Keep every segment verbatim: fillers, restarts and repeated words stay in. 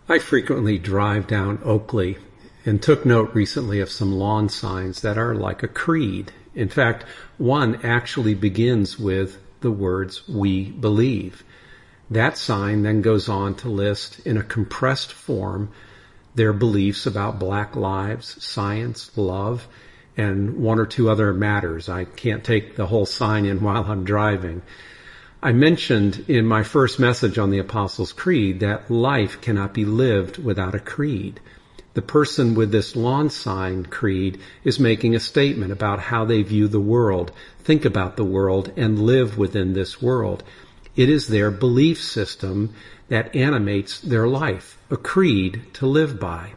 I frequently drive down Oakley and took note recently of some lawn signs that are like a creed. In fact, one actually begins with the words, "We believe." That sign then goes on to list in a compressed form their beliefs about black lives, science, love, and one or two other matters. I can't take the whole sign in while I'm driving. I mentioned in my first message on the Apostles' Creed that life cannot be lived without a creed. The person with this lawn sign creed is making a statement about how they view the world, think about the world, and live within this world. It is their belief system that animates their life, a creed to live by.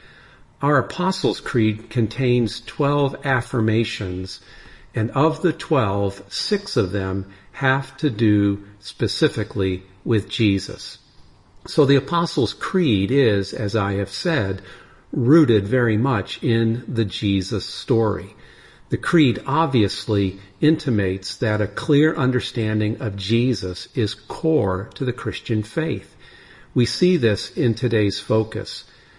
Our Apostles' Creed contains twelve affirmations, and of the twelve, six of them have to do specifically with Jesus. So the Apostles' Creed is, as I have said, rooted very much in the Jesus story. The creed obviously intimates that a clear understanding of Jesus is core to the Christian faith. We see this in today's focus,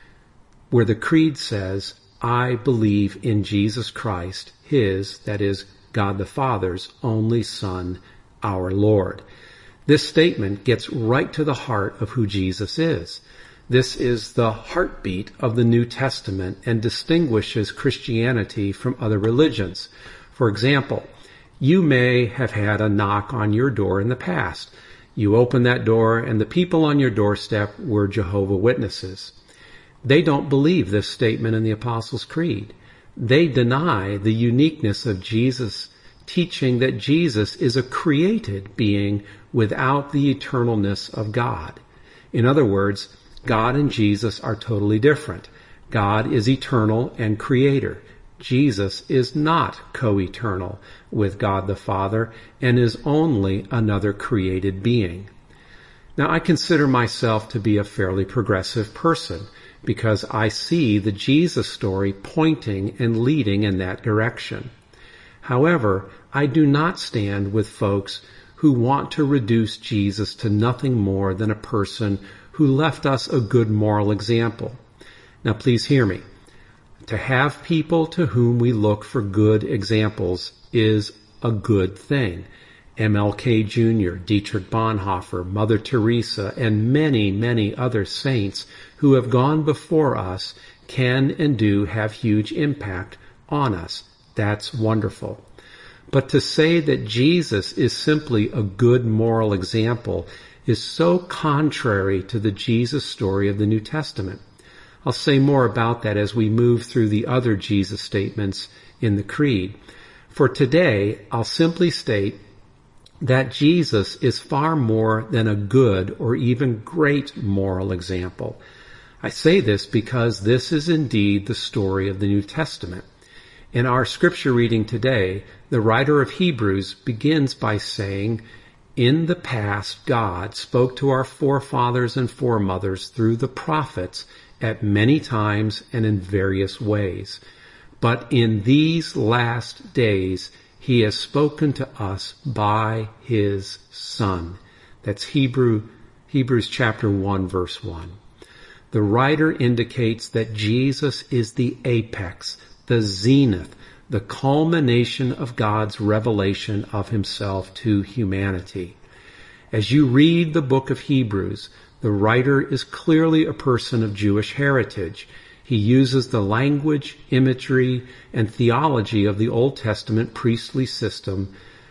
where the creed says, "I believe in Jesus Christ, His," that is, God the Father's only Son, our Lord. This statement gets right to the heart of who Jesus is. This is the heartbeat of the New Testament and distinguishes Christianity from other religions. For example, you may have had a knock on your door in the past. You open that door and the people on your doorstep were Jehovah's Witnesses. They don't believe this statement in the Apostles' Creed. They deny the uniqueness of Jesus' teaching that Jesus is a created being without the eternalness of God. In other words, God and Jesus are totally different. God is eternal and creator. Jesus is not co-eternal with God the Father and is only another created being. Now, I consider myself to be a fairly progressive person because I see the Jesus story pointing and leading in that direction. However, I do not stand with folks who want to reduce Jesus to nothing more than a person who left us a good moral example. Now, please hear me. To have people to whom we look for good examples is a good thing. M L K Junior, Dietrich Bonhoeffer, Mother Teresa, and many, many other saints who have gone before us can and do have huge impact on us. That's wonderful. But to say that Jesus is simply a good moral example is so contrary to the Jesus story of the New Testament. I'll say more about that as we move through the other Jesus statements in the Creed. For today, I'll simply state that Jesus is far more than a good or even great moral example. I say this because this is indeed the story of the New Testament. In our scripture reading today, the writer of Hebrews begins by saying, "In the past, God spoke to our forefathers and foremothers through the prophets at many times and in various ways. But in these last days, He has spoken to us by His Son." That's Hebrew, Hebrews chapter one, verse one. The writer indicates that Jesus is the apex, the zenith, the culmination of God's revelation of Himself to humanity. As you read the book of Hebrews, the writer is clearly a person of Jewish heritage. He uses the language, imagery, and theology of the Old Testament priestly system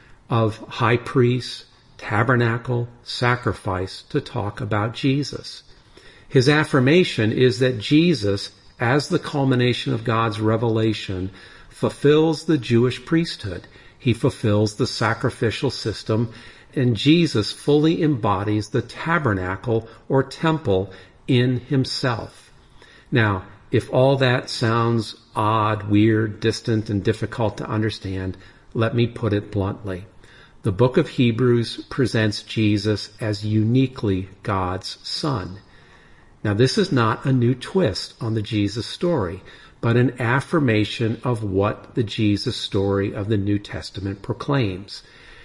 of high priest, tabernacle, sacrifice to talk about Jesus. His affirmation is that Jesus, as the culmination of God's revelation, fulfills the Jewish priesthood. He fulfills the sacrificial system, and Jesus fully embodies the tabernacle or temple in Himself. Now, if all that sounds odd, weird, distant, and difficult to understand, let me put it bluntly. The book of Hebrews presents Jesus as uniquely God's Son. Now, this is not a new twist on the Jesus story, but an affirmation of what the Jesus story of the New Testament proclaims.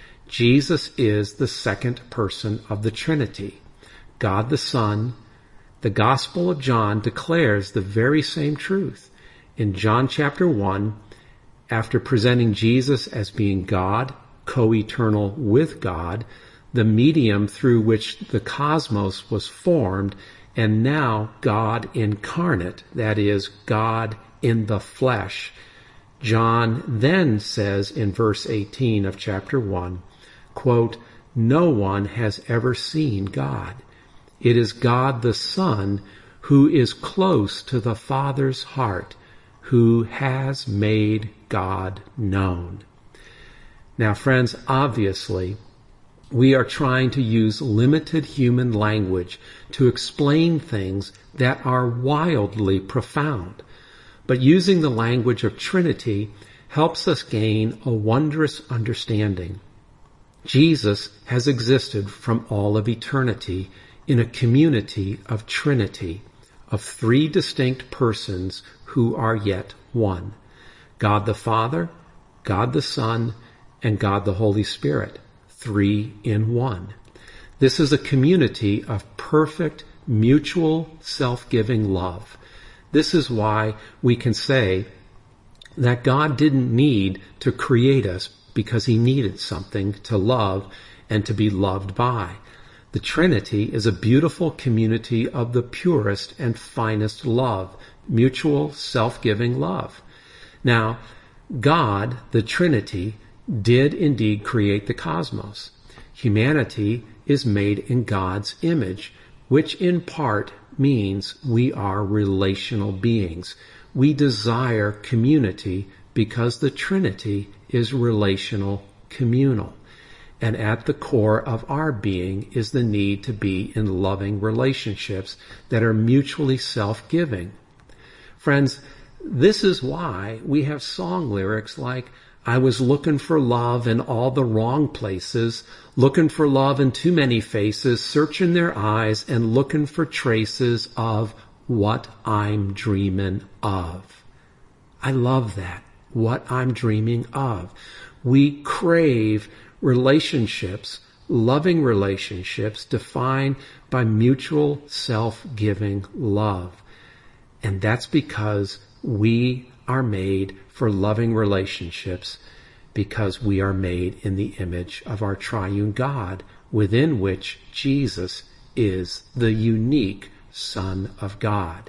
Jesus is the second person of the Trinity. God the Son, The Gospel of John declares the very same truth. In John chapter one, after presenting Jesus as being God, co-eternal with God, the medium through which the cosmos was formed, and now God incarnate, that is, God in the flesh. John then says in verse eighteen of chapter one, quote, "No one has ever seen God. It is God the Son who is close to the Father's heart, who has made God known." Now, friends, obviously, we are trying to use limited human language to explain things that are wildly profound. But using the language of Trinity helps us gain a wondrous understanding. Jesus has existed from all of eternity in a community of Trinity, of three distinct persons who are yet one: God the Father, God the Son, and God the Holy Spirit, three in one. This is a community of perfect, mutual, self-giving love. This is why we can say that God didn't need to create us because he needed something to love and to be loved by. The Trinity is a beautiful community of the purest and finest love, mutual, self-giving love. Now, God, the Trinity, did indeed create the cosmos. Humanity is made in God's image, which in part means we are relational beings. We desire community because the Trinity is relational, communal. And at the core of our being is the need to be in loving relationships that are mutually self-giving. Friends, this is why we have song lyrics like, "I was looking for love in all the wrong places, looking for love in too many faces, searching their eyes and looking for traces of what I'm dreaming of." I love that. What I'm dreaming of. We crave relationships, loving relationships defined by mutual self-giving love. And that's because we are made for loving relationships, because we are made in the image of our triune God, within which Jesus is the unique Son of God.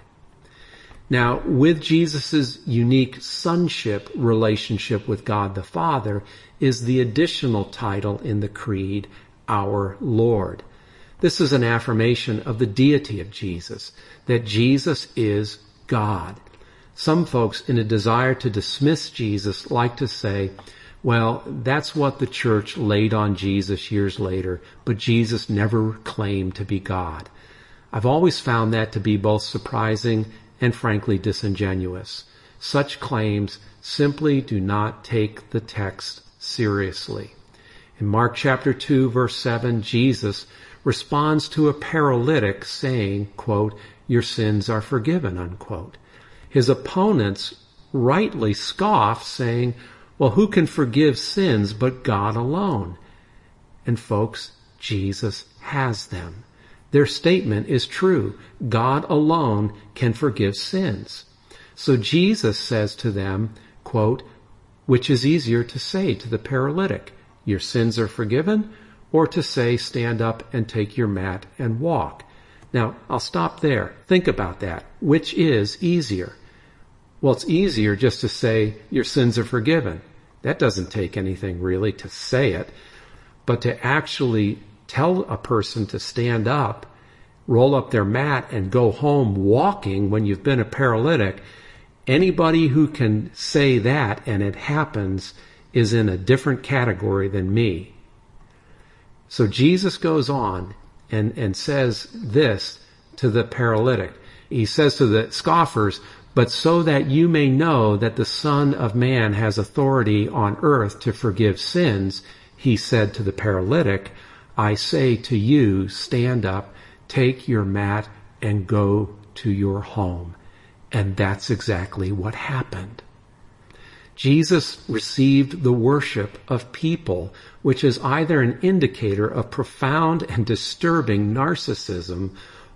Now, with Jesus' unique sonship relationship with God the Father is the additional title in the Creed, Our Lord. This is an affirmation of the deity of Jesus, that Jesus is God. Some folks, in a desire to dismiss Jesus, like to say, well, that's what the church laid on Jesus years later, but Jesus never claimed to be God. I've always found that to be both surprising and frankly disingenuous. Such claims simply do not take the text seriously. In Mark chapter two, verse seven, Jesus responds to a paralytic saying, quote, "Your sins are forgiven," unquote. His opponents rightly scoff, saying, well, who can forgive sins but God alone? And folks, Jesus has them. Their statement is true. God alone can forgive sins. So Jesus says to them, quote, which is easier to say to the paralytic, your sins are forgiven, or to say, stand up and take your mat and walk. Now, I'll stop there. Think about that. Which is easier? Well, it's easier just to say, your sins are forgiven. That doesn't take anything really to say it. But to actually tell a person to stand up, roll up their mat, and go home walking when you've been a paralytic, anybody who can say that and it happens is in a different category than me. So Jesus goes on and, and says this to the paralytic. He says to the scoffers, but so that you may know that the Son of Man has authority on earth to forgive sins, he said to the paralytic, I say to you, stand up, take your mat, and go to your home. And that's exactly what happened. Jesus received the worship of people, which is either an indicator of profound and disturbing narcissism,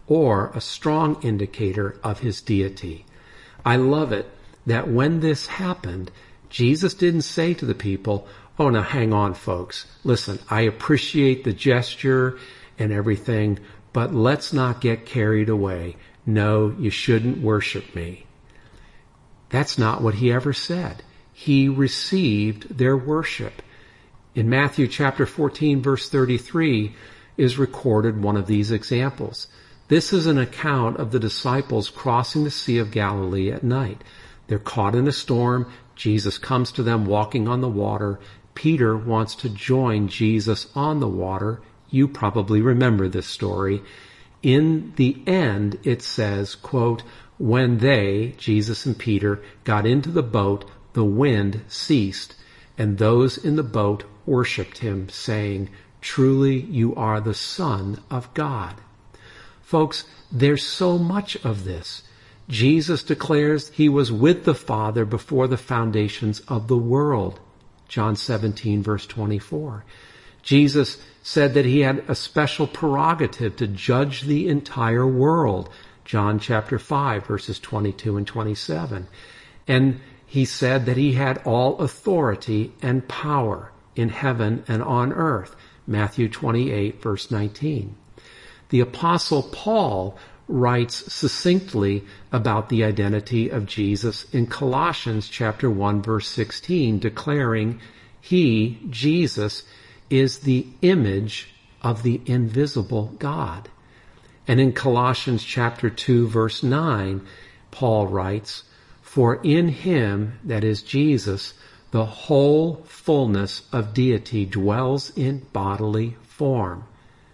or a strong indicator of his deity. I love it that when this happened, Jesus didn't say to the people, "Oh, now hang on, folks. Listen, I appreciate the gesture and everything, but let's not get carried away. No, you shouldn't worship me." That's not what he ever said. He received their worship. In Matthew chapter fourteen, verse thirty-three, is recorded one of these examples. This is an account of the disciples crossing the Sea of Galilee at night. They're caught in a storm. Jesus comes to them walking on the water. Peter wants to join Jesus on the water. You probably remember this story. In the end, it says, quote, "When they," Jesus and Peter, "got into the boat, the wind ceased, and those in the boat worshipped him, saying, 'Truly you are the Son of God.'" Folks, there's so much of this. Jesus declares he was with the Father before the foundations of the world. John seventeen, verse twenty-four. Jesus said that he had a special prerogative to judge the entire world. John chapter five, verses twenty-two and twenty-seven. And he said that he had all authority and power in heaven and on earth. Matthew twenty-eight, verse nineteen. The Apostle Paul writes succinctly about the identity of Jesus in Colossians chapter one, verse sixteen, declaring, "He, Jesus, is the image of the invisible God." And in Colossians chapter two, verse nine, Paul writes, "For in him," that is Jesus, "the whole fullness of deity dwells in bodily form."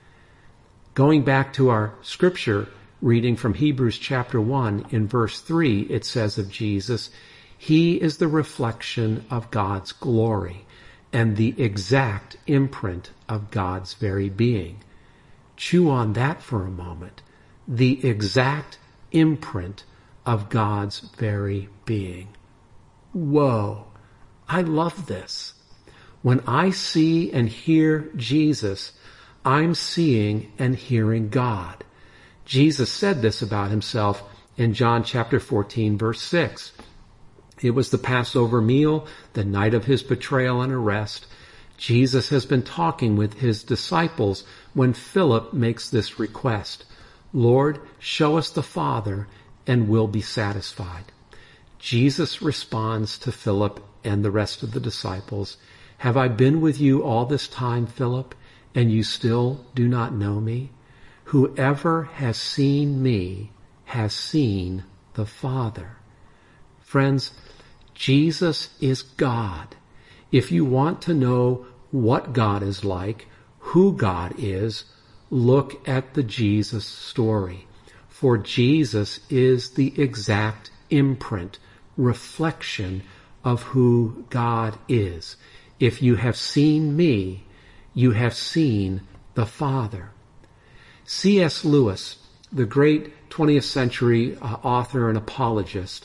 Going back to our scripture reading from Hebrews chapter one, in verse three, it says of Jesus, "He is the reflection of God's glory and the exact imprint of God's very being." Chew on that for a moment. The exact imprint of God's very being. Whoa, I love this. When I see and hear Jesus, I'm seeing and hearing God. Jesus said this about himself in John chapter fourteen, verse six. It was the Passover meal, the night of his betrayal and arrest. Jesus has been talking with his disciples when Philip makes this request, "Lord, show us the Father, and we'll be satisfied." Jesus responds to Philip and the rest of the disciples, "Have I been with you all this time, Philip, and you still do not know me? Whoever has seen me has seen the Father." Friends, Jesus is God. If you want to know what God is like, who God is, look at the Jesus story. For Jesus is the exact imprint, reflection of who God is. If you have seen me, you have seen the Father. C S Lewis, the great twentieth century uh, author and apologist,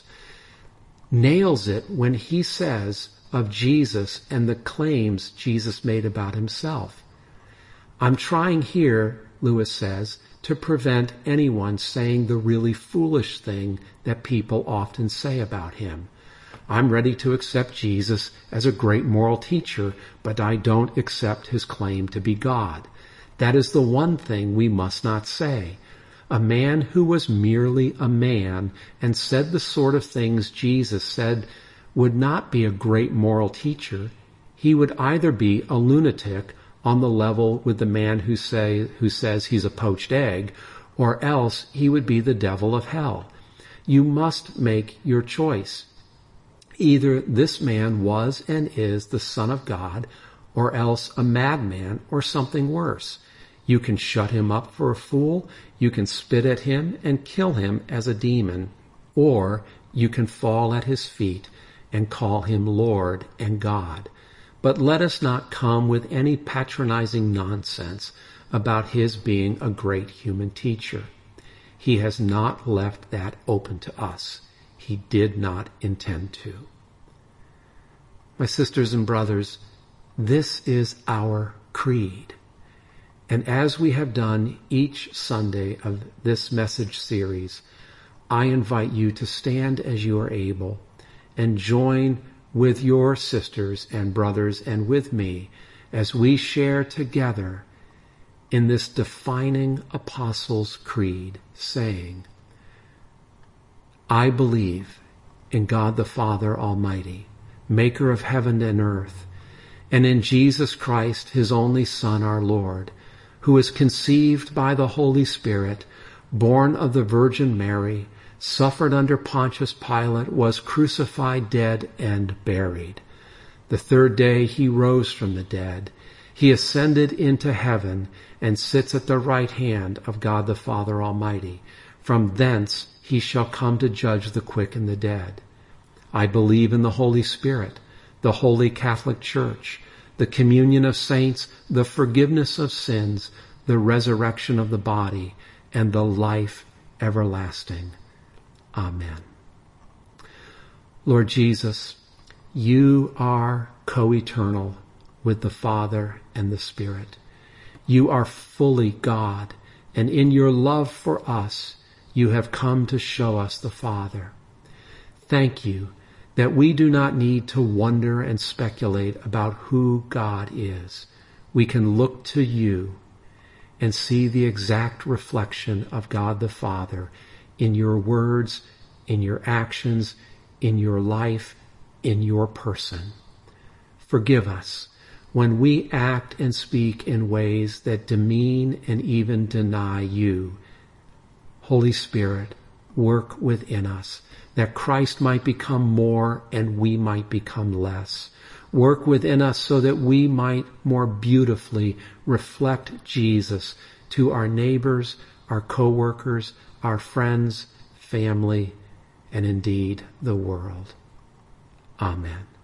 nails it when he says of Jesus and the claims Jesus made about himself. "I'm trying here," Lewis says, "to prevent anyone saying the really foolish thing that people often say about him. I'm ready to accept Jesus as a great moral teacher, but I don't accept his claim to be God. That is the one thing we must not say. A man who was merely a man and said the sort of things Jesus said would not be a great moral teacher. He would either be a lunatic on the level with the man who say who says he's a poached egg, or else he would be the devil of hell. You must make your choice. Either this man was and is the Son of God, or else a madman or something worse. You can shut him up for a fool, you can spit at him and kill him as a demon, or you can fall at his feet and call him Lord and God. But let us not come with any patronizing nonsense about his being a great human teacher. He has not left that open to us. He did not intend to." My sisters and brothers, this is our creed. And as we have done each Sunday of this message series, I invite you to stand as you are able and join with your sisters and brothers and with me as we share together in this defining Apostles' Creed, saying, I believe in God the Father Almighty, maker of heaven and earth, and in Jesus Christ, his only Son, our Lord, who was conceived by the Holy Spirit, born of the Virgin Mary, suffered under Pontius Pilate, was crucified, dead, and buried. The third day he rose from the dead. He ascended into heaven and sits at the right hand of God the Father Almighty. From thence he shall come to judge the quick and the dead. I believe in the Holy Spirit, the Holy Catholic Church, the communion of saints, the forgiveness of sins, the resurrection of the body, and the life everlasting. Amen. Lord Jesus, you are co-eternal with the Father and the Spirit. You are fully God, and in your love for us, you have come to show us the Father. Thank you that we do not need to wonder and speculate about who God is. We can look to you and see the exact reflection of God the Father in your words, in your actions, in your life, in your person. Forgive us when we act and speak in ways that demean and even deny you. Holy Spirit, work within us that Christ might become more and we might become less. Work within us so that we might more beautifully reflect Jesus to our neighbors, our co-workers, our friends, family, and indeed the world. Amen.